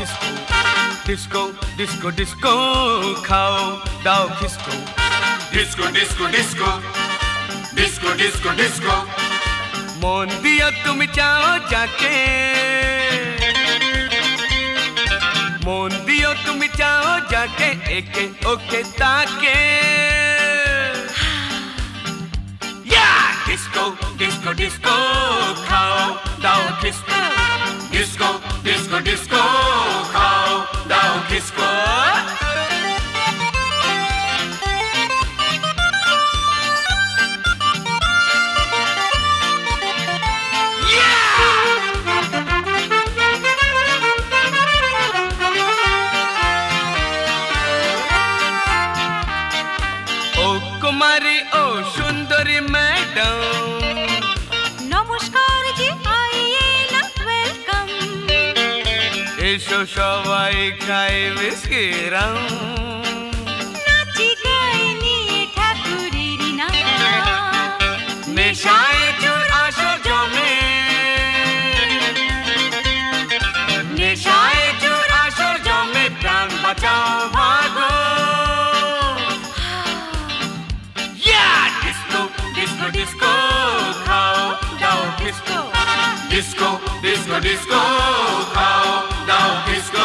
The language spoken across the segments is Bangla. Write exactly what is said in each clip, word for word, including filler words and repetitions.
খিসকো ডিস্কো ডিস্কো ডিস্কো খাও দাও খিসকো disco disco disco disco disco disco মন দিয়া তুমি চাও যাকে মন দিও তুমি চাও যাকে একে ওকে তাকে ডিস্কো ডিস্কো ডিস্কো খাও দাও খিসকো ডিস্কো ডিস্কো ডিস্কো খাও দাও খিসকো কুমারী ও সুন্দরী ম্যাডাম নমস্কার জি আইয়ে না ওয়েলকাম এসো সবাই খাই বিস্কিরাম নাচি গাই নিয়ে ঠাকুরের নাম নেশায় চোর আসো জমে নেশায় চোর আসো জমে প্রাণ বাঁচাও ভাগো ডিস্কো ডিস্কো খাও দাও খিসকো ডিস্কো ডিস্কো ডিস্কো খাও দাও খিসকো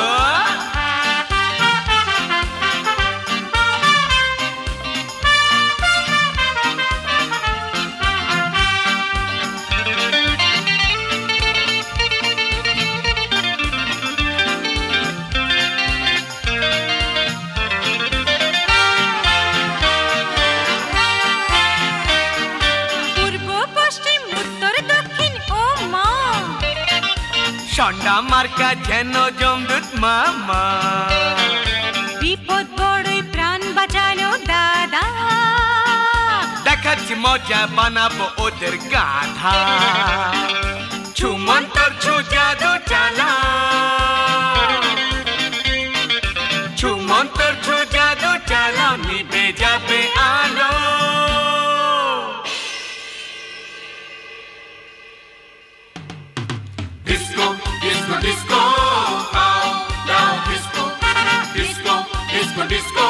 সন্ডা মার্কা যেন জমদূত মামা বিপদ বড়ই প্রাণ বাঁচালো দাদা দেখাচ্ছি মজা বানাবো ওদের গাধা ছুমন্তর ছু জাদু চালা ছুমন্তর ছু জাদু চালা নিভে যাবে আলো ডিস্কো ডিস্কো ডিস্কো খাও দাও খিসকো ডিস্কো ডিস্কো ডিস্কো